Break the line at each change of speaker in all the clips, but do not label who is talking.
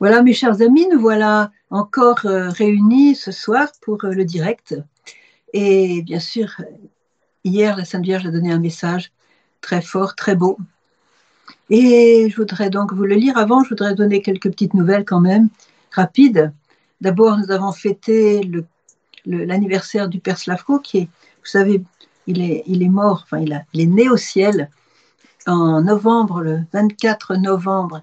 Voilà, mes chers amis, nous voilà encore réunis ce soir pour le direct. Et bien sûr, hier, la Sainte Vierge a donné un message très fort, très beau. Et je voudrais donc vous le lire. Avant, je voudrais donner quelques petites nouvelles quand même, rapides. D'abord, nous avons fêté l'anniversaire du Père Slavko, qui est, vous savez, il est mort, enfin, il est né au ciel en novembre, le 24 novembre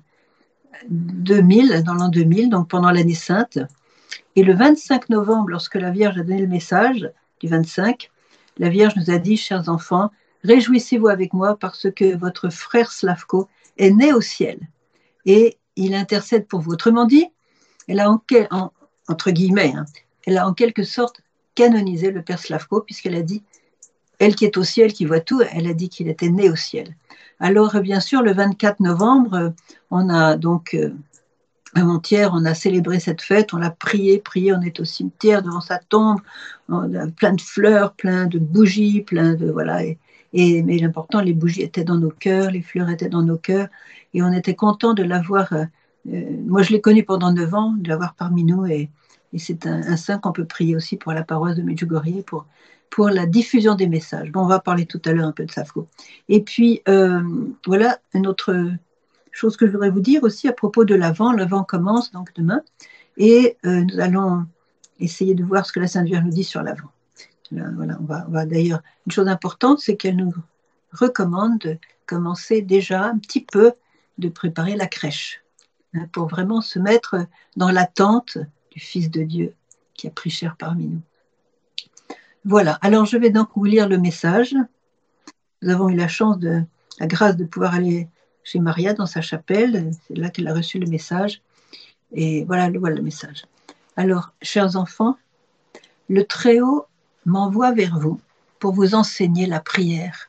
2000, dans l'an 2000, donc pendant l'année sainte. Et le 25 novembre, lorsque la Vierge a donné le message du 25, la Vierge nous a dit, chers enfants, réjouissez-vous avec moi parce que votre frère Slavko est né au ciel et il intercède pour vous. Autrement dit, elle a entre guillemets, elle a en quelque sorte canonisé le Père Slavko puisqu'elle a dit, elle qui est au ciel, qui voit tout, elle a dit qu'il était né au ciel. Alors, bien sûr, le 24 novembre, on a donc avant-hier, on a célébré cette fête, on l'a prié, on est au cimetière devant sa tombe, on a plein de fleurs, plein de bougies, plein de voilà. Mais l'important, les bougies étaient dans nos cœurs, les fleurs étaient dans nos cœurs, et on était content de l'avoir. Moi, je l'ai connu pendant 9 ans, de l'avoir parmi nous, et c'est un saint qu'on peut prier aussi pour la paroisse de Medjugorje, pour la diffusion des messages. Bon, on va parler tout à l'heure un peu de Slavko. Et puis, voilà, une autre chose que je voudrais vous dire aussi à propos de l'Avent. L'Avent commence donc demain et nous allons essayer de voir ce que la Sainte Vierge nous dit sur l'Avent. Voilà, on va d'ailleurs, une chose importante, c'est qu'elle nous recommande de commencer déjà un petit peu de préparer la crèche pour vraiment se mettre dans l'attente du Fils de Dieu qui a pris chair parmi nous. Voilà, alors je vais donc vous lire le message. Nous avons eu la grâce de pouvoir aller chez Maria dans sa chapelle, c'est là qu'elle a reçu le message, et voilà le message. Alors, chers enfants, le Très-Haut m'envoie vers vous pour vous enseigner la prière.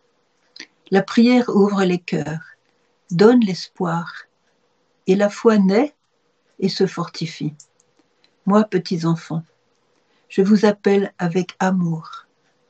La prière ouvre les cœurs, donne l'espoir, et la foi naît et se fortifie. Moi, petits enfants, je vous appelle avec amour.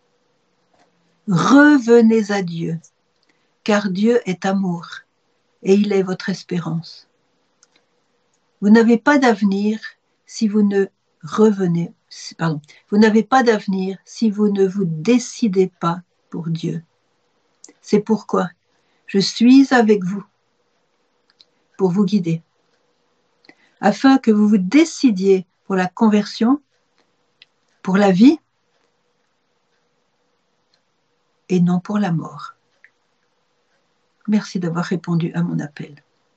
Revenez à Dieu, car Dieu est amour, et il est votre espérance. Vous n'avez pas d'avenir si vous ne revenez, pardon, vous n'avez pas d'avenir si vous ne vous décidez pas pour Dieu. C'est pourquoi je suis avec vous pour vous guider, afin que vous vous décidiez pour la conversion, pour la vie et non pour la mort. Merci d'avoir répondu à mon appel.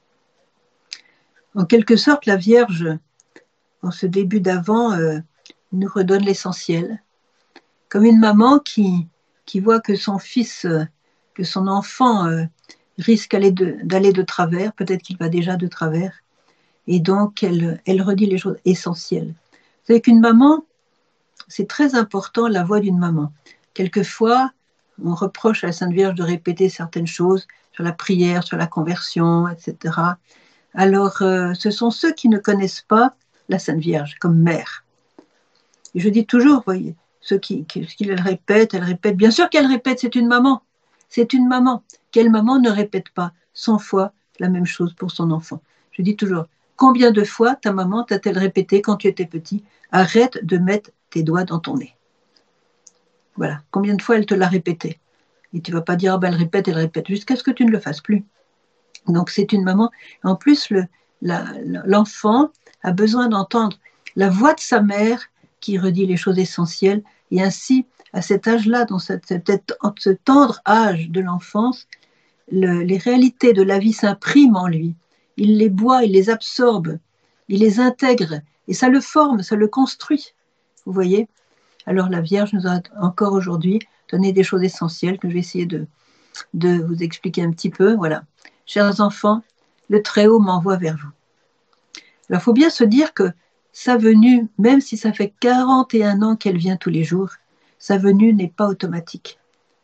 En quelque sorte, la Vierge, en ce début d'Avent, nous redonne l'essentiel, comme une maman qui voit que son fils, que son enfant risque d'aller de travers, peut-être qu'il va déjà de travers, et donc elle redit les choses essentielles. Vous savez qu'une maman, c'est très important la voix d'une maman. Quelquefois, on reproche à la Sainte Vierge de répéter certaines choses sur la prière, sur la conversion, etc. Alors, ce sont ceux qui ne connaissent pas la Sainte Vierge comme mère. Et je dis toujours, vous voyez, ce qu'elle répète, elle répète. Bien sûr qu'elle répète, c'est une maman. C'est une maman. Quelle maman ne répète pas 100 fois la même chose pour son enfant? Je dis toujours, combien de fois ta maman t'a-t-elle répété quand tu étais petit, arrête de mettre tes doigts dans ton nez? Voilà, combien de fois elle te l'a répété? Et tu ne vas pas dire, elle répète, jusqu'à ce que tu ne le fasses plus. Donc c'est une maman. En plus, l'enfant a besoin d'entendre la voix de sa mère qui redit les choses essentielles. Et ainsi, à cet âge-là, dans ce tendre âge de l'enfance, les réalités de la vie s'impriment en lui. Il les boit, il les absorbe, il les intègre. Et ça le forme, ça le construit. Vous voyez? Alors la Vierge nous a encore aujourd'hui donné des choses essentielles que je vais essayer de vous expliquer un petit peu. Voilà. Chers enfants, le Très-Haut m'envoie vers vous. Alors, il faut bien se dire que sa venue, même si ça fait 41 ans qu'elle vient tous les jours, sa venue n'est pas automatique.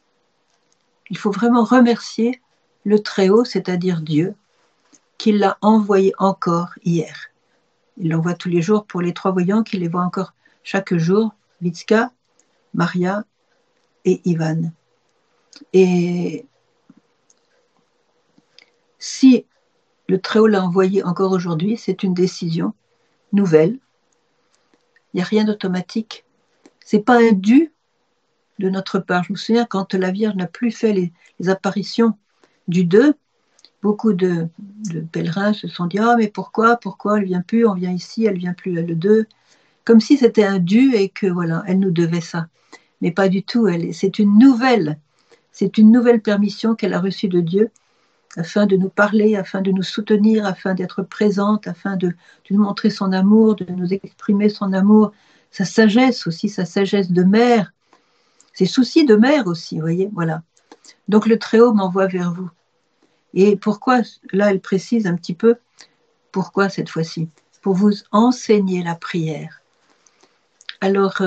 Il faut vraiment remercier le Très-Haut, c'est-à-dire Dieu, qui l'a envoyé encore hier. Il l'envoie tous les jours pour les 3 voyants, qui les voient encore chaque jour, Vitska, Maria et Ivan. Et si Le Très-Haut l'a envoyé encore aujourd'hui, c'est une décision nouvelle. Il n'y a rien d'automatique. Ce n'est pas un dû de notre part. Je me souviens, quand la Vierge n'a plus fait les apparitions du 2, beaucoup de pèlerins se sont dit « Ah, mais pourquoi elle ne vient plus, on vient ici, elle ne vient plus le 2 ». Comme si c'était un dû et que voilà, elle nous devait ça. Mais pas du tout, c'est une nouvelle permission qu'elle a reçue de Dieu afin de nous parler, afin de nous soutenir, afin d'être présente, afin de nous montrer son amour, de nous exprimer son amour, sa sagesse aussi, sa sagesse de mère, ses soucis de mère aussi, vous voyez, voilà. Donc le Très-Haut m'envoie vers vous. Et pourquoi, là elle précise un petit peu, pourquoi cette fois-ci? Pour vous enseigner la prière. Alors,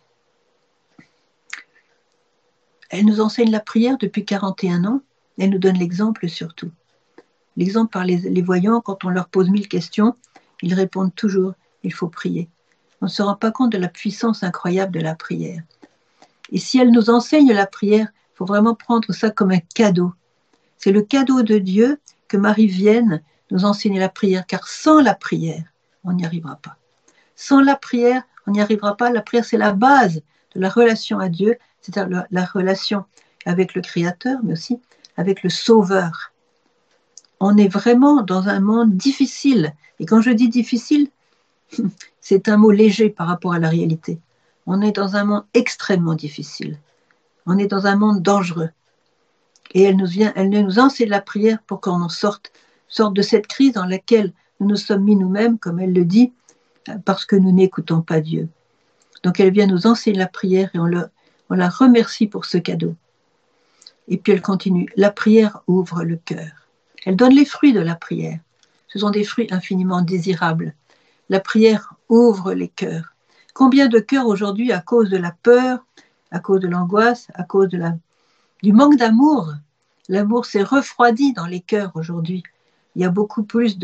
elle nous enseigne la prière depuis 41 ans, elle nous donne l'exemple surtout. L'exemple par les voyants, quand on leur pose 1000 questions, ils répondent toujours, il faut prier. On ne se rend pas compte de la puissance incroyable de la prière. Et si elle nous enseigne la prière, il faut vraiment prendre ça comme un cadeau. C'est le cadeau de Dieu que Marie vienne nous enseigner la prière, car sans la prière, on n'y arrivera pas. Sans la prière, on n'y arrivera pas. La prière, c'est la base de la relation à Dieu, c'est-à-dire la relation avec le Créateur, mais aussi avec le Sauveur. On est vraiment dans un monde difficile. Et quand je dis difficile, c'est un mot léger par rapport à la réalité. On est dans un monde extrêmement difficile. On est dans un monde dangereux. Et elle nous enseigne la prière pour qu'on en sorte de cette crise dans laquelle nous nous sommes mis nous-mêmes, comme elle le dit, parce que nous n'écoutons pas Dieu. Donc elle vient nous enseigner la prière et on la remercie pour ce cadeau. Et puis elle continue, la prière ouvre le cœur. Elle donne les fruits de la prière. Ce sont des fruits infiniment désirables. La prière ouvre les cœurs. Combien de cœurs aujourd'hui, à cause de la peur, à cause de l'angoisse, à cause du manque d'amour, l'amour s'est refroidi dans les cœurs aujourd'hui. Il y a beaucoup plus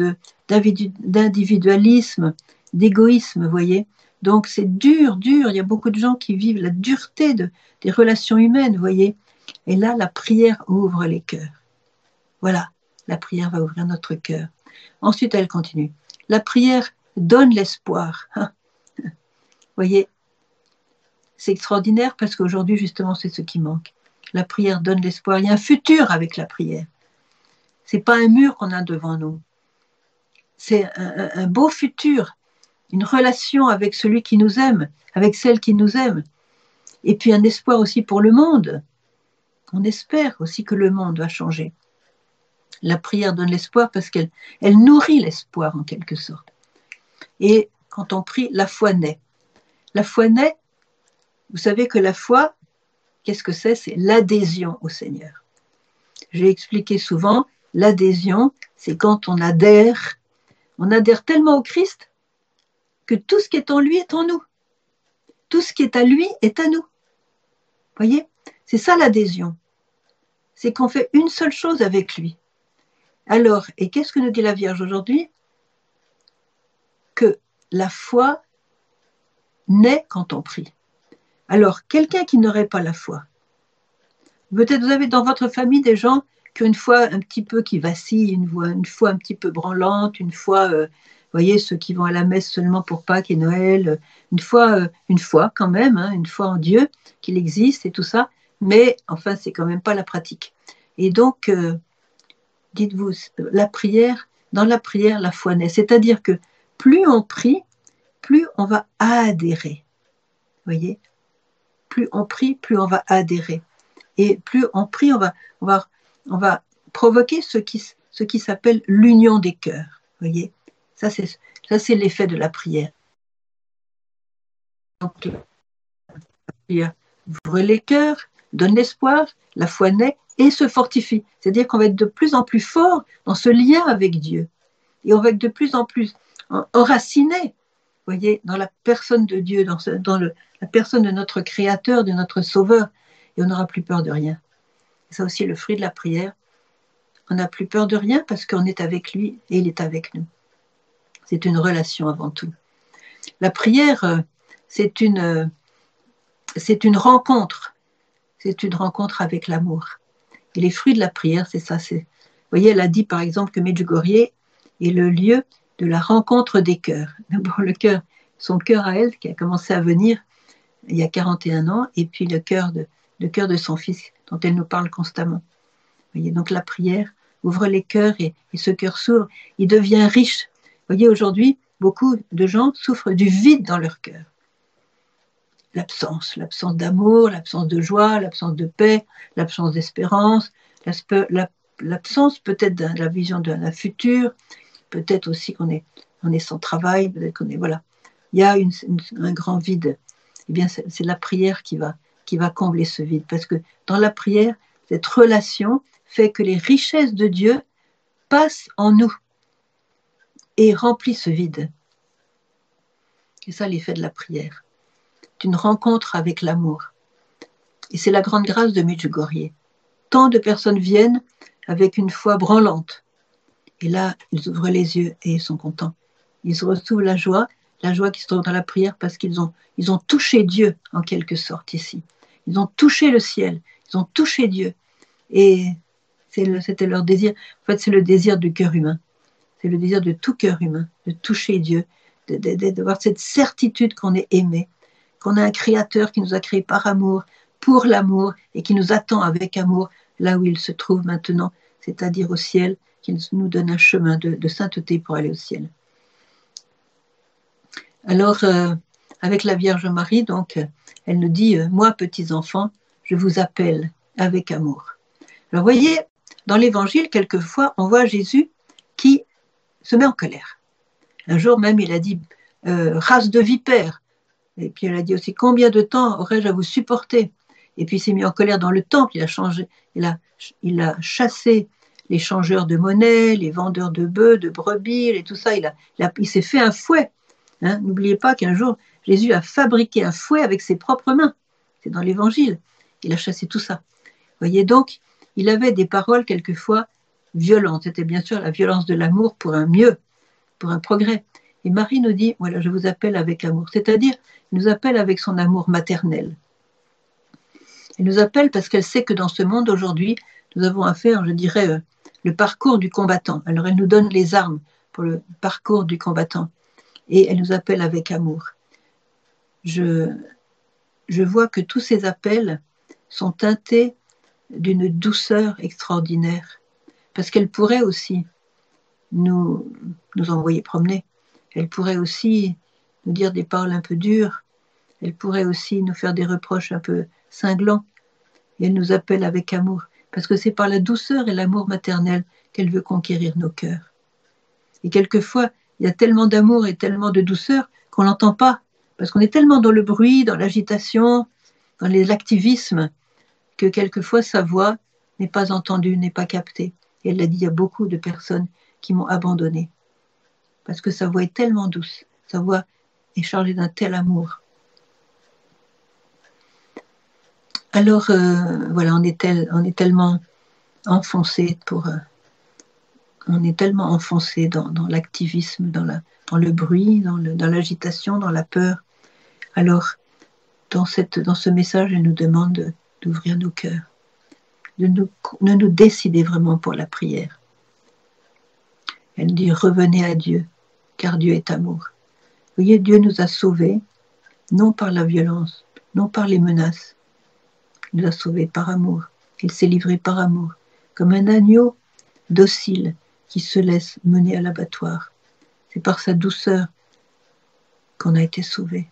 d'individualisme, d'égoïsme, vous voyez. Donc c'est dur. Il y a beaucoup de gens qui vivent la dureté des relations humaines, vous voyez. Et là, la prière ouvre les cœurs. Voilà, la prière va ouvrir notre cœur. Ensuite, elle continue. La prière donne l'espoir. Vous voyez, c'est extraordinaire parce qu'aujourd'hui, justement, c'est ce qui manque. La prière donne l'espoir. Il y a un futur avec la prière. Ce n'est pas un mur qu'on a devant nous. C'est un beau futur, une relation avec celui qui nous aime, avec celle qui nous aime. Et puis un espoir aussi pour le monde. On espère aussi que le monde va changer. La prière donne l'espoir parce qu'elle nourrit l'espoir en quelque sorte. Et quand on prie, la foi naît. La foi naît, vous savez que la foi, qu'est-ce que c'est? C'est l'adhésion au Seigneur. J'ai expliqué souvent, l'adhésion, c'est quand on adhère tellement au Christ que tout ce qui est en lui est en nous. Tout ce qui est à lui est à nous. Vous voyez? C'est ça l'adhésion. C'est qu'on fait une seule chose avec lui. Alors, et qu'est-ce que nous dit la Vierge aujourd'hui? Que la foi naît quand on prie. Alors, quelqu'un qui n'aurait pas la foi, peut-être vous avez dans votre famille des gens qui ont une foi un petit peu qui vacille, une foi un petit peu branlante, une foi, vous voyez, ceux qui vont à la messe seulement pour Pâques et Noël, une foi quand même, hein, une foi en Dieu, qu'il existe et tout ça, mais enfin, c'est quand même pas la pratique. Et donc, dites-vous, dans la prière, la foi naît. C'est-à-dire que plus on prie, plus on va adhérer. Vous voyez? Plus on prie, plus on va adhérer. Et plus on prie, on va provoquer ce qui s'appelle l'union des cœurs. Vous voyez? Ça, c'est l'effet de la prière. Donc, la prière ouvre les cœurs, donne l'espoir, la foi naît et se fortifie. C'est-à-dire qu'on va être de plus en plus fort dans ce lien avec Dieu. Et on va être de plus en plus enraciné, vous voyez, dans la personne de Dieu, dans la personne de notre Créateur, de notre Sauveur. Et on n'aura plus peur de rien. C'est aussi le fruit de la prière. On n'a plus peur de rien parce qu'on est avec lui et il est avec nous. C'est une relation avant tout. La prière, c'est une rencontre. C'est une rencontre avec l'amour. Et les fruits de la prière, c'est ça. Vous voyez, elle a dit par exemple que Medjugorje, est le lieu de la rencontre des cœurs. D'abord son cœur à elle qui a commencé à venir il y a 41 ans, et puis le cœur de son fils dont elle nous parle constamment. Vous voyez, donc la prière ouvre les cœurs et ce cœur s'ouvre, il devient riche. Vous voyez, aujourd'hui, beaucoup de gens souffrent du vide dans leur cœur. L'absence d'amour, l'absence de joie, l'absence de paix, l'absence d'espérance, l'absence peut-être de la vision d'un futur, peut-être aussi qu'on est sans travail, peut-être qu'on est, voilà. Il y a un grand vide. Eh bien, c'est la prière qui va combler ce vide, parce que dans la prière, cette relation fait que les richesses de Dieu passent en nous et remplissent ce vide. C'est ça l'effet de la prière. C'est une rencontre avec l'amour. Et c'est la grande grâce de Medjugorje. Tant de personnes viennent avec une foi branlante. Et là, ils ouvrent les yeux et ils sont contents. Ils retrouvent la joie qui se trouve dans la prière parce qu'ils ont touché Dieu en quelque sorte ici. Ils ont touché le ciel, ils ont touché Dieu. Et c'était leur désir. En fait, c'est le désir du cœur humain. C'est le désir de tout cœur humain, de toucher Dieu, d'avoir cette certitude qu'on est aimé, qu'on a un créateur qui nous a créés par amour, pour l'amour, et qui nous attend avec amour là où il se trouve maintenant, c'est-à-dire au ciel, qui nous donne un chemin de sainteté pour aller au ciel. Alors, avec la Vierge Marie, donc, elle nous dit, moi, petits enfants, je vous appelle avec amour. Alors, vous voyez, dans l'Évangile, quelquefois, on voit Jésus qui se met en colère. Un jour même, il a dit, race de vipères. Et puis, elle a dit aussi, combien de temps aurais-je à vous supporter? Et puis, il s'est mis en colère dans le temple, il a chassé les changeurs de monnaie, les vendeurs de bœufs, de brebis, et tout ça. Il s'est fait un fouet. Hein, n'oubliez pas qu'un jour, Jésus a fabriqué un fouet avec ses propres mains. C'est dans l'Évangile. Il a chassé tout ça. Vous voyez, donc, il avait des paroles quelquefois violentes. C'était bien sûr la violence de l'amour pour un mieux, pour un progrès. Et Marie nous dit, voilà, je vous appelle avec amour. C'est-à-dire, elle nous appelle avec son amour maternel. Elle nous appelle parce qu'elle sait que dans ce monde aujourd'hui, nous avons à faire, je dirais, le parcours du combattant. Alors, elle nous donne les armes pour le parcours du combattant. Et elle nous appelle avec amour. Je vois que tous ces appels sont teintés d'une douceur extraordinaire, parce qu'elle pourrait aussi nous envoyer promener. Elle pourrait aussi nous dire des paroles un peu dures. Elle pourrait aussi nous faire des reproches un peu cinglants. Et elle nous appelle avec amour, parce que c'est par la douceur et l'amour maternel qu'elle veut conquérir nos cœurs. Et quelquefois, il y a tellement d'amour et tellement de douceur qu'on l'entend pas, parce qu'on est tellement dans le bruit, dans l'agitation, dans l'activisme, que quelquefois sa voix n'est pas entendue, n'est pas captée. Et elle l'a dit, il y a beaucoup de personnes qui m'ont abandonnée, parce que sa voix est tellement douce, sa voix est chargée d'un tel amour. Alors, voilà, on est tellement enfoncé on est tellement enfoncé dans l'activisme, dans le bruit, dans l'agitation, dans la peur. Alors, dans ce message, elle nous demande d'ouvrir nos cœurs, de nous décider vraiment pour la prière. Elle dit, revenez à Dieu, car Dieu est amour. Vous voyez, Dieu nous a sauvés, non par la violence, non par les menaces. Il nous a sauvés par amour. Il s'est livré par amour, comme un agneau docile qui se laisse mener à l'abattoir. C'est par sa douceur qu'on a été sauvés.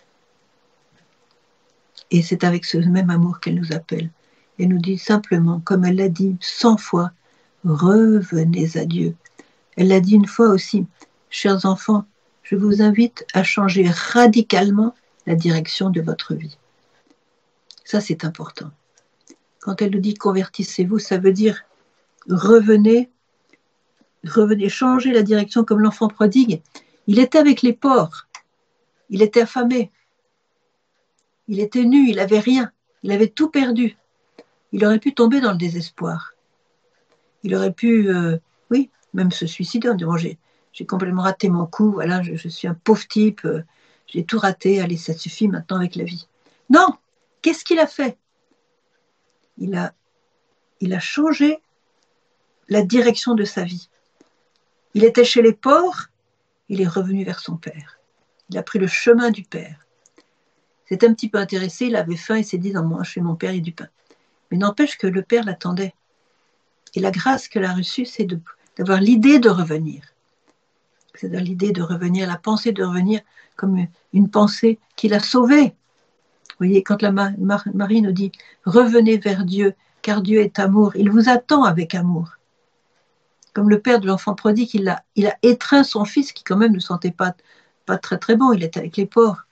Et c'est avec ce même amour qu'elle nous appelle. Elle nous dit simplement, comme elle l'a dit 100 fois, revenez à Dieu. Elle l'a dit une fois aussi, chers enfants, je vous invite à changer radicalement la direction de votre vie. Ça, c'est important. Quand elle nous dit convertissez-vous, ça veut dire revenez, changez la direction comme l'enfant prodigue. Il était avec les porcs, il était affamé, il était nu, il n'avait rien, il avait tout perdu. Il aurait pu tomber dans le désespoir. Il aurait pu, oui, même se suicider en disant, j'ai complètement raté mon coup, voilà, je suis un pauvre type, j'ai tout raté, allez, ça suffit maintenant avec la vie. Non, qu'est-ce qu'il a fait? Il a changé la direction de sa vie. Il était chez les porcs, il est revenu vers son Père. Il a pris le chemin du Père. C'est un petit peu intéressé, il avait faim, il s'est dit, non, moi, chez mon Père, il y a du pain. Mais n'empêche que le Père l'attendait. Et la grâce qu'elle a reçue, c'est d'avoir l'idée de revenir. C'est-à-dire l'idée de revenir, la pensée de revenir comme une pensée qui l'a sauvée. Vous voyez, quand la Marie nous dit « Revenez vers Dieu, car Dieu est amour », il vous attend avec amour. Comme le père de l'enfant prodigue, il a étreint son fils qui quand même ne sentait pas très très bon, il était avec les porcs.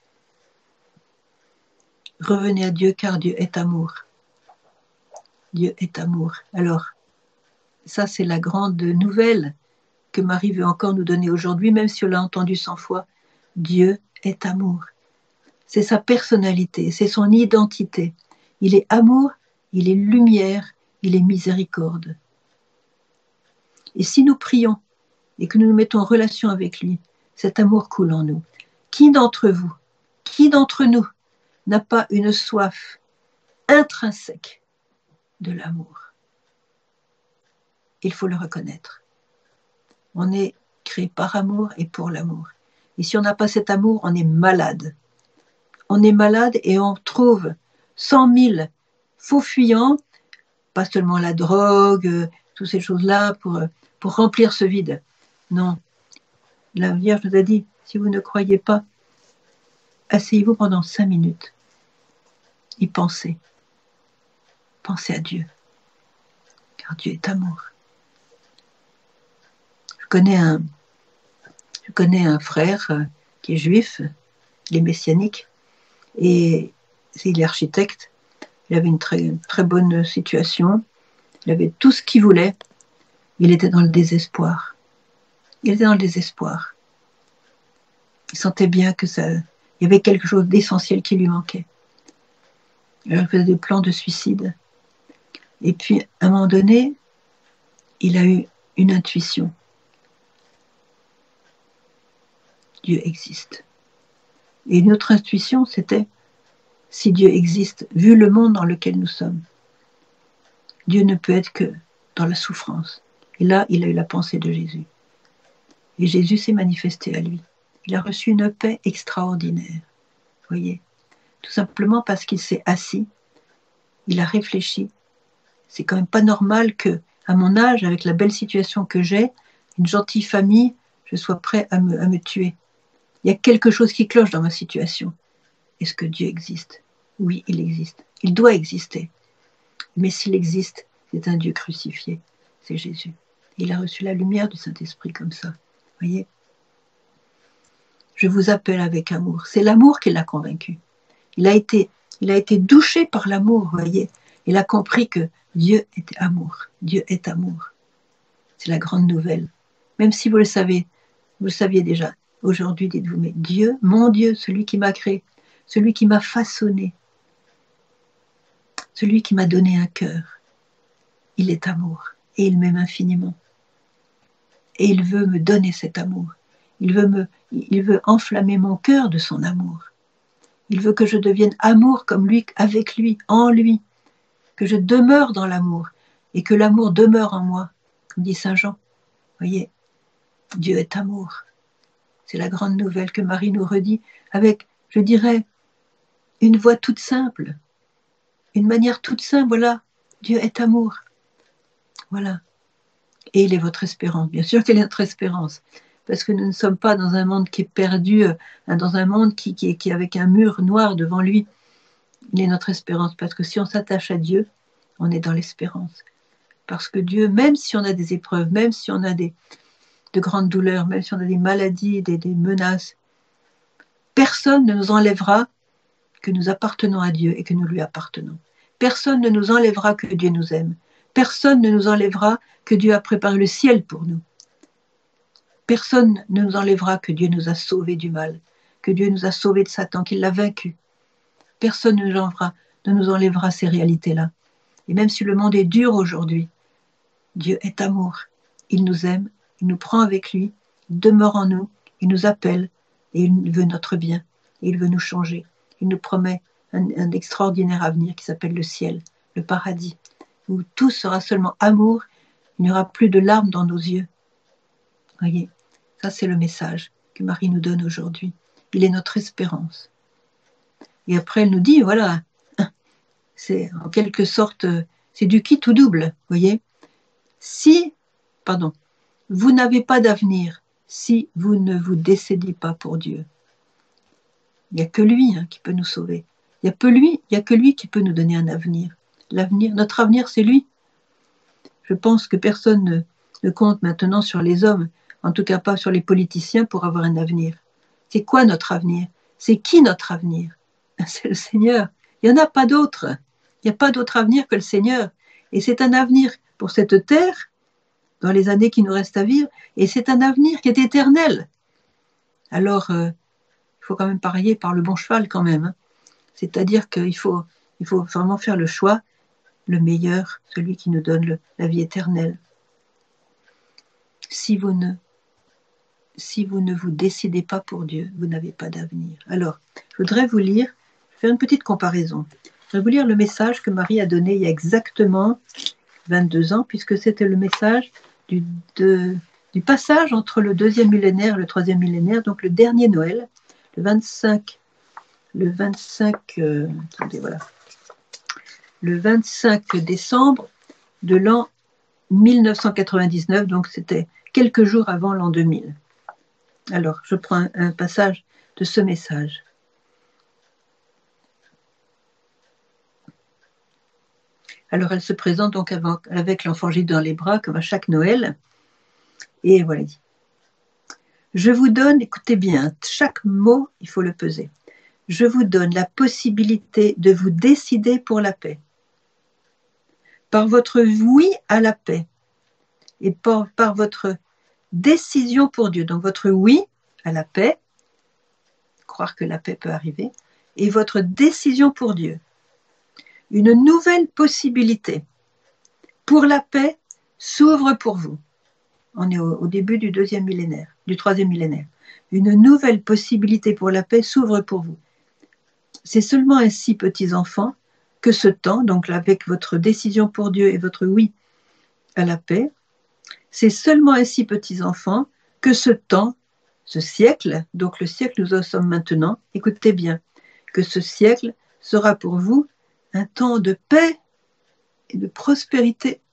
Revenez à Dieu, car Dieu est amour. Dieu est amour. Alors, ça c'est la grande nouvelle que Marie veut encore nous donner aujourd'hui, même si on l'a entendu 100 fois. Dieu est amour. C'est sa personnalité, c'est son identité. Il est amour, il est lumière, il est miséricorde. Et si nous prions et que nous nous mettons en relation avec lui, cet amour coule en nous. Qui d'entre vous, qui d'entre nous n'a pas une soif intrinsèque de l'amour? Il faut le reconnaître. On est créé par amour et pour l'amour. Et si on n'a pas cet amour, on est malade. On est malade et on trouve 100 000 faux fuyants, pas seulement la drogue, toutes ces choses-là pour remplir ce vide. Non. La Vierge nous a dit, si vous ne croyez pas, asseyez-vous pendant 5 minutes. Y pensez. Pensez à Dieu. Car Dieu est amour. Je connais un frère qui est juif, il est messianique, et il est architecte. Il avait une très, très bonne situation. Il avait tout ce qu'il voulait. Il était dans le désespoir. Il était dans le désespoir. Il sentait bien que il y avait quelque chose d'essentiel qui lui manquait. Alors il faisait des plans de suicide. Et puis, à un moment donné, il a eu une intuition. Dieu existe. Et une autre intuition, c'était, si Dieu existe, vu le monde dans lequel nous sommes, Dieu ne peut être que dans la souffrance. Et là, il a eu la pensée de Jésus. Et Jésus s'est manifesté à lui. Il a reçu une paix extraordinaire. Vous voyez, tout simplement parce qu'il s'est assis, il a réfléchi. C'est quand même pas normal que, à mon âge, avec la belle situation que j'ai, une gentille famille, je sois prêt à me tuer. Il y a quelque chose qui cloche dans ma situation. Est-ce que Dieu existe? Oui, il existe. Il doit exister. Mais s'il existe, c'est un Dieu crucifié. C'est Jésus. Il a reçu la lumière du Saint-Esprit comme ça. Vous voyez? Je vous appelle avec amour. C'est l'amour qui l'a convaincu. Il a été douché par l'amour, vous voyez. Il a compris que Dieu était amour. Dieu est amour. C'est la grande nouvelle. Même si vous le savez, vous le saviez déjà. Aujourd'hui, dites-vous, mais Dieu, mon Dieu, celui qui m'a créé, celui qui m'a façonné, celui qui m'a donné un cœur, il est amour et il m'aime infiniment. Et il veut me donner cet amour. Il veut enflammer mon cœur de son amour. Il veut que je devienne amour comme lui, avec lui, en lui, que je demeure dans l'amour et que l'amour demeure en moi, comme dit Saint Jean. Voyez, Dieu est amour. C'est la grande nouvelle que Marie nous redit avec, je dirais, une voix toute simple, une manière toute simple. Voilà, Dieu est amour. Voilà. Et il est votre espérance. Bien sûr qu'elle est notre espérance. Parce que nous ne sommes pas dans un monde qui est perdu, dans un monde qui est avec un mur noir devant lui. Il est notre espérance. Parce que si on s'attache à Dieu, on est dans l'espérance. Parce que Dieu, même si on a des épreuves, même si on a de grandes douleurs, même si on a des maladies, des menaces, personne ne nous enlèvera que nous appartenons à Dieu et que nous lui appartenons. Personne ne nous enlèvera que Dieu nous aime. Personne ne nous enlèvera que Dieu a préparé le ciel pour nous. Personne ne nous enlèvera que Dieu nous a sauvés du mal, que Dieu nous a sauvés de Satan, qu'il l'a vaincu. Personne ne nous enlèvera ces réalités-là. Et même si le monde est dur aujourd'hui, Dieu est amour. Il nous aime, il nous prend avec lui, il demeure en nous, il nous appelle et il veut notre bien. Et il veut nous changer. Il nous promet un extraordinaire avenir qui s'appelle le ciel, le paradis, où tout sera seulement amour, il n'y aura plus de larmes dans nos yeux. Voyez, ça c'est le message que Marie nous donne aujourd'hui. Il est notre espérance. Et après, elle nous dit, voilà, c'est en quelque sorte, c'est du qui tout double, voyez. Si, pardon, vous n'avez pas d'avenir, si vous ne vous décédez pas pour Dieu. Il n'y a que lui qui peut nous sauver. Il n'y a que lui qui peut nous donner un avenir. L'avenir, notre avenir, c'est lui. Je pense que personne ne compte maintenant sur les hommes, en tout cas pas sur les politiciens, pour avoir un avenir. C'est quoi notre avenir? C'est qui notre avenir? C'est le Seigneur. Il n'y en a pas d'autre. Il n'y a pas d'autre avenir que le Seigneur. Et c'est un avenir pour cette terre, dans les années qui nous restent à vivre, et c'est un avenir qui est éternel. Alors, il faut quand même parier par le bon cheval quand même. C'est-à-dire qu'il faut vraiment faire le choix, le meilleur, celui qui nous donne la vie éternelle. Si vous ne vous décidez pas pour Dieu, vous n'avez pas d'avenir. Alors, je voudrais vous lire, faire une petite comparaison. Je voudrais vous lire le message que Marie a donné il y a exactement 22 ans, puisque c'était le message du passage entre le 2e millénaire et le 3e millénaire, donc le dernier Noël, le 25 décembre de l'an 1999, donc c'était quelques jours avant l'an 2000. Alors, je prends un passage de ce message. Alors, elle se présente donc avec l'enfant Jésus dans les bras, comme à chaque Noël. Et voilà. Je vous donne, écoutez bien, chaque mot, il faut le peser. Je vous donne la possibilité de vous décider pour la paix. Par votre oui à la paix et par votre décision pour Dieu. Donc, votre oui à la paix, croire que la paix peut arriver, et votre décision pour Dieu. Une nouvelle possibilité pour la paix s'ouvre pour vous. On est au début du 2e millénaire, du 3e millénaire. Une nouvelle possibilité pour la paix s'ouvre pour vous. C'est seulement ainsi, petits enfants, que ce temps, donc avec votre décision pour Dieu et votre oui à la paix, c'est seulement ainsi, petits enfants, que ce temps, ce siècle, donc le siècle où nous en sommes maintenant, écoutez bien, que ce siècle sera pour vous un temps de paix et de prospérité.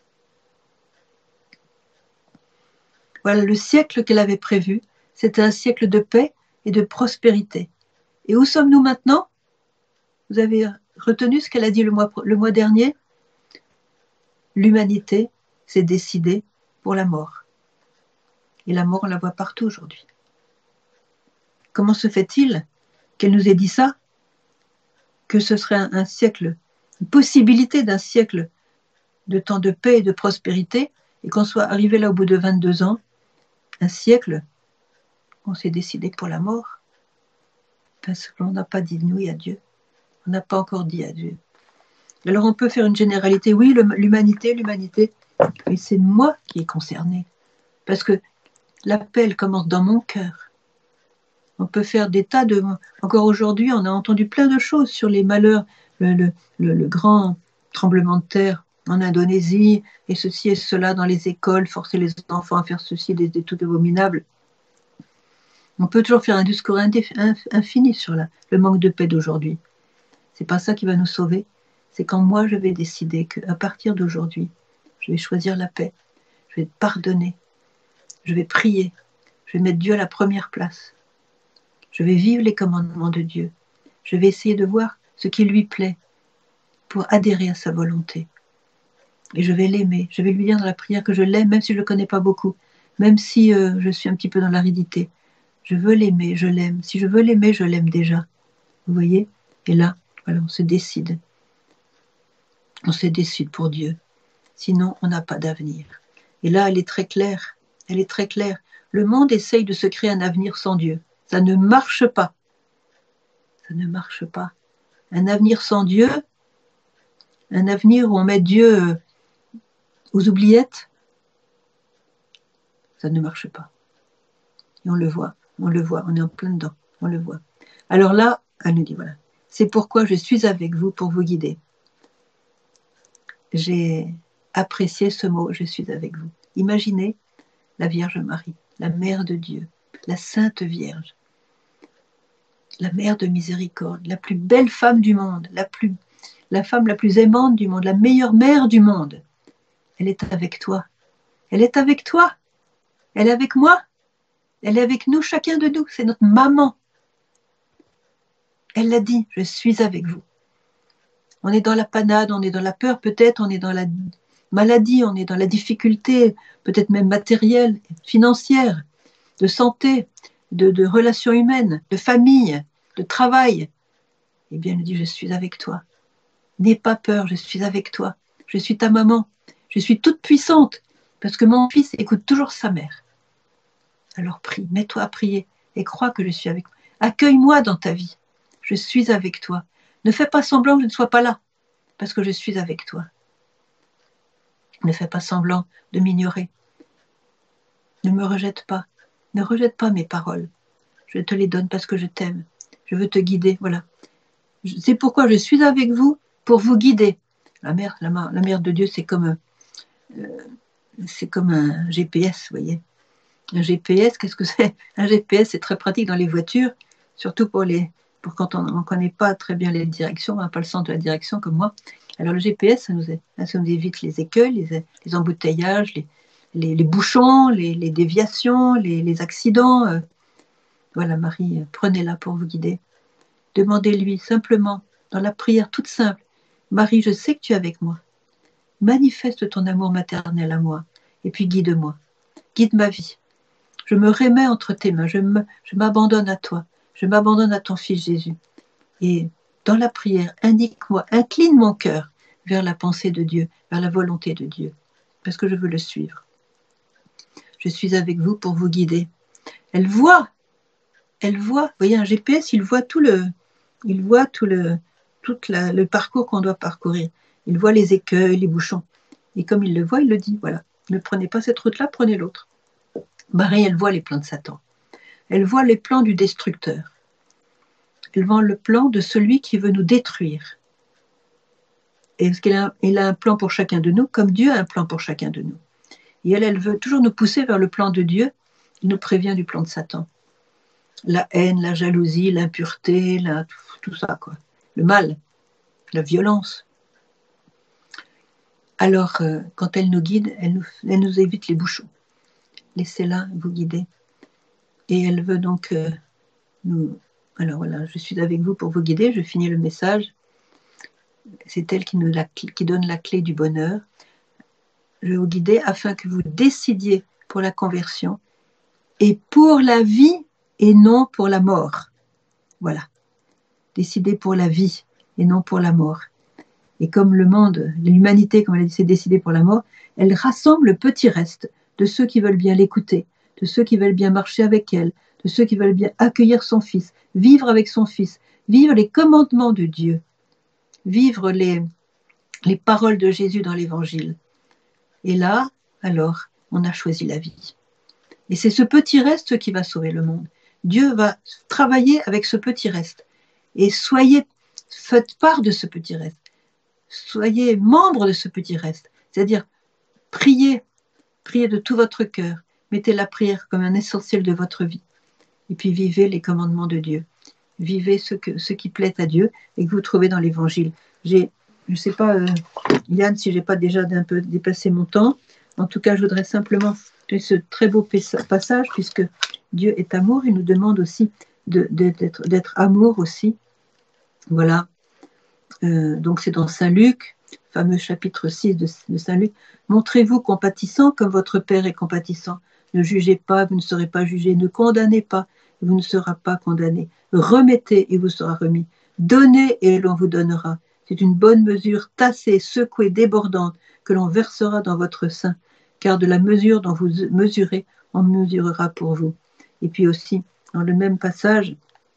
Voilà, le siècle qu'elle avait prévu, c'était un siècle de paix et de prospérité. Et où sommes-nous maintenant? Vous avez retenu ce qu'elle a dit le mois dernier? L'humanité s'est décidée pour la mort. Et la mort, on la voit partout aujourd'hui. Comment se fait-il qu'elle nous ait dit ça? Que ce serait un siècle, une possibilité d'un siècle de temps de paix et de prospérité, et qu'on soit arrivé là au bout de 22 ans, un siècle, on s'est décidé pour la mort, parce qu'on n'a pas dit oui à Dieu. On n'a pas encore dit à Dieu. Alors on peut faire une généralité, oui, l'humanité, mais c'est moi qui est concerné, parce que l'appel commence dans mon cœur. On peut faire des tas de... Encore aujourd'hui, on a entendu plein de choses sur les malheurs, le grand tremblement de terre en Indonésie, et ceci et cela dans les écoles, forcer les enfants à faire ceci, des trucs abominables. On peut toujours faire un discours infini sur le manque de paix d'aujourd'hui. C'est pas ça qui va nous sauver. C'est quand moi je vais décider qu'à partir d'aujourd'hui, je vais choisir la paix, je vais pardonner, je vais prier, je vais mettre Dieu à la première place. Je vais vivre les commandements de Dieu. Je vais essayer de voir ce qui lui plaît pour adhérer à sa volonté. Et je vais l'aimer. Je vais lui dire dans la prière que je l'aime, même si je ne le connais pas beaucoup, même si je suis un petit peu dans l'aridité. Je veux l'aimer, je l'aime. Si je veux l'aimer, je l'aime déjà. Vous voyez? Et là, voilà, on se décide. On se décide pour Dieu. Sinon, on n'a pas d'avenir. Et là, elle est très claire. Elle est très claire. Le monde essaye de se créer un avenir sans Dieu. Ça ne marche pas. Ça ne marche pas. Un avenir sans Dieu, un avenir où on met Dieu aux oubliettes, ça ne marche pas. Et on le voit, on est en plein dedans, on le voit. Alors là, elle nous dit, voilà, c'est pourquoi je suis avec vous pour vous guider. J'ai apprécié ce mot, je suis avec vous. Imaginez la Vierge Marie. la Mère de Dieu, la Sainte Vierge, la Mère de miséricorde, la plus belle femme du monde, la femme la plus aimante du monde, la meilleure mère du monde. Elle est avec toi. Elle est avec toi. Elle est avec moi. Elle est avec nous, chacun de nous. C'est notre maman. Elle l'a dit, je suis avec vous. On est dans la panade, on est dans la peur peut-être, on est dans la maladie, on est dans la difficulté, peut-être même matérielle, financière, de santé, de relations humaines, de famille, de travail. Eh bien, elle dit, je suis avec toi. N'aie pas peur, je suis avec toi. Je suis ta maman. Je suis toute puissante parce que mon fils écoute toujours sa mère. Alors prie, mets-toi à prier et crois que je suis avec toi. Accueille-moi dans ta vie. Je suis avec toi. Ne fais pas semblant que je ne sois pas là parce que je suis avec toi. Ne fais pas semblant de m'ignorer. Ne me rejette pas. Ne rejette pas mes paroles. Je te les donne parce que je t'aime. Je veux te guider. Voilà. C'est pourquoi je suis avec vous pour vous guider. La mère de Dieu, c'est comme un GPS, vous voyez. Un GPS, qu'est-ce que c'est? Un GPS, c'est très pratique dans les voitures, surtout pour quand on ne connaît pas très bien les directions, on n'a pas le sens de la direction comme moi. Alors le GPS, ça nous évite les écueils, les embouteillages, les bouchons, les déviations, les accidents. Voilà, Marie, prenez-la pour vous guider. Demandez-lui simplement, dans la prière toute simple, Marie, je sais que tu es avec moi. Manifeste ton amour maternel à moi, et puis guide-moi. Guide ma vie. Je me remets entre tes mains, je m'abandonne à toi, je m'abandonne à ton Fils Jésus. Et dans la prière, indique-moi, incline mon cœur vers la pensée de Dieu, vers la volonté de Dieu, parce que je veux le suivre. Je suis avec vous pour vous guider. Elle voit, vous voyez, un GPS, il voit tout le parcours qu'on doit parcourir. Il voit les écueils, les bouchons. Et comme il le voit, il le dit, voilà, ne prenez pas cette route-là, prenez l'autre. Marie, elle voit les plans de Satan. Elle voit les plans du destructeur. Elle voit le plan de celui qui veut nous détruire. Et parce qu'il a un plan pour chacun de nous, comme Dieu a un plan pour chacun de nous. Et elle veut toujours nous pousser vers le plan de Dieu. Il nous prévient du plan de Satan. La haine, la jalousie, l'impureté, tout ça, quoi. Le mal, la violence. Alors, quand elle nous guide, elle nous évite les bouchons. Laissez-la vous guider. Et elle veut donc nous... Alors voilà, je suis avec vous pour vous guider. Je finis le message. C'est elle qui donne la clé du bonheur. Je vais vous guider afin que vous décidiez pour la conversion et pour la vie et non pour la mort. Voilà. Décidez pour la vie et non pour la mort. Et comme le monde, l'humanité, comme elle s'est décidée pour la mort, elle rassemble le petit reste de ceux qui veulent bien l'écouter, de ceux qui veulent bien marcher avec elle, de ceux qui veulent bien accueillir son Fils, vivre avec son Fils, vivre les commandements de Dieu, vivre les paroles de Jésus dans l'Évangile. Et là, alors, on a choisi la vie. Et c'est ce petit reste qui va sauver le monde. Dieu va travailler avec ce petit reste. Et faites part de ce petit reste. Soyez membre de ce petit reste. C'est-à-dire, priez de tout votre cœur. Mettez la prière comme un essentiel de votre vie. Et puis vivez les commandements de Dieu. Vivez ce qui plaît à Dieu et que vous trouvez dans l'Évangile. Je ne sais pas, Yann, si je n'ai pas déjà un peu dépassé mon temps. En tout cas, je voudrais simplement faire ce très beau passage, puisque Dieu est amour. Il nous demande aussi d'être amour aussi. Voilà. Donc c'est dans Saint Luc, fameux chapitre 6 de Saint Luc. Montrez-vous compatissant comme votre Père est compatissant. Ne jugez pas, vous ne serez pas jugé. Ne condamnez pas, vous ne serez pas condamné. Remettez et vous sera remis. Donnez et l'on vous donnera. C'est une bonne mesure, tassée, secouée, débordante, que l'on versera dans votre sein. Car de la mesure dont vous mesurez, on mesurera pour vous. Et puis aussi, dans le même passage,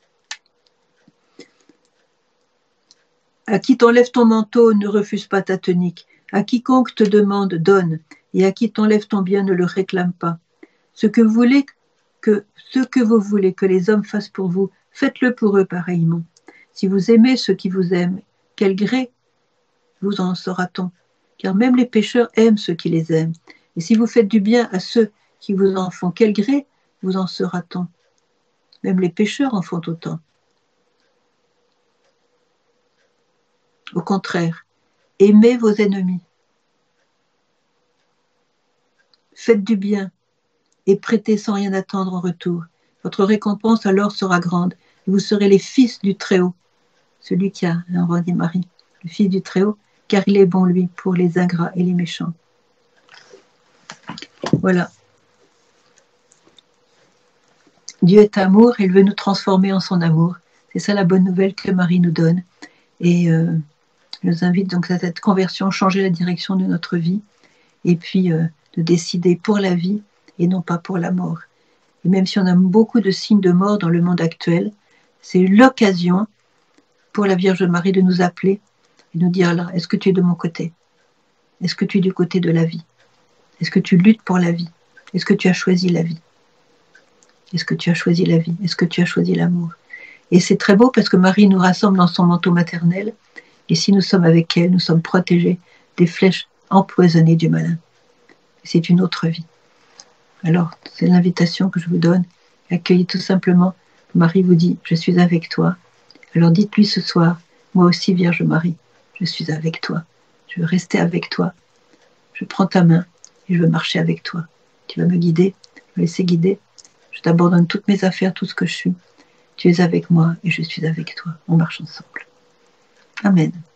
à qui t'enlève ton manteau, ne refuse pas ta tunique. À quiconque te demande, donne. Et à qui t'enlève ton bien, ne le réclame pas. Ce que vous voulez que les hommes fassent pour vous, faites-le pour eux pareillement. Si vous aimez ceux qui vous aiment, quel gré vous en saura-t-on? Car même les pécheurs aiment ceux qui les aiment. Et si vous faites du bien à ceux qui vous en font, quel gré vous en sera-t-on? Même les pécheurs en font autant. Au contraire, aimez vos ennemis. Faites du bien et prêtez sans rien attendre en retour. Votre récompense alors sera grande. Et vous serez les fils du Très-Haut, celui qui a envoyé Marie, le fils du Très-Haut, car il est bon, lui, pour les ingrats et les méchants. Voilà. Dieu est amour, il veut nous transformer en son amour. C'est ça la bonne nouvelle que Marie nous donne. Et je nous invite donc à cette conversion, changer la direction de notre vie, et puis de décider pour la vie et non pas pour la mort. Et même si on a beaucoup de signes de mort dans le monde actuel, c'est l'occasion pour la Vierge Marie de nous appeler et nous dire là, est-ce que tu es de mon côté? Est-ce que tu es du côté de la vie? Est-ce que tu luttes pour la vie? Est-ce que tu as choisi la vie? Est-ce que tu as choisi la vie? Est-ce que tu as choisi l'amour? Et c'est très beau parce que Marie nous rassemble dans son manteau maternel, et si nous sommes avec elle, nous sommes protégés des flèches empoisonnées du malin. C'est une autre vie. Alors, c'est l'invitation que je vous donne. Accueillez tout simplement. Marie vous dit, je suis avec toi. Alors dites-lui ce soir, moi aussi, Vierge Marie, je suis avec toi. Je veux rester avec toi. Je prends ta main et je veux marcher avec toi. Tu vas me guider, me laisser guider. Je t'abandonne toutes mes affaires, tout ce que je suis. Tu es avec moi et je suis avec toi. On marche ensemble. Amen.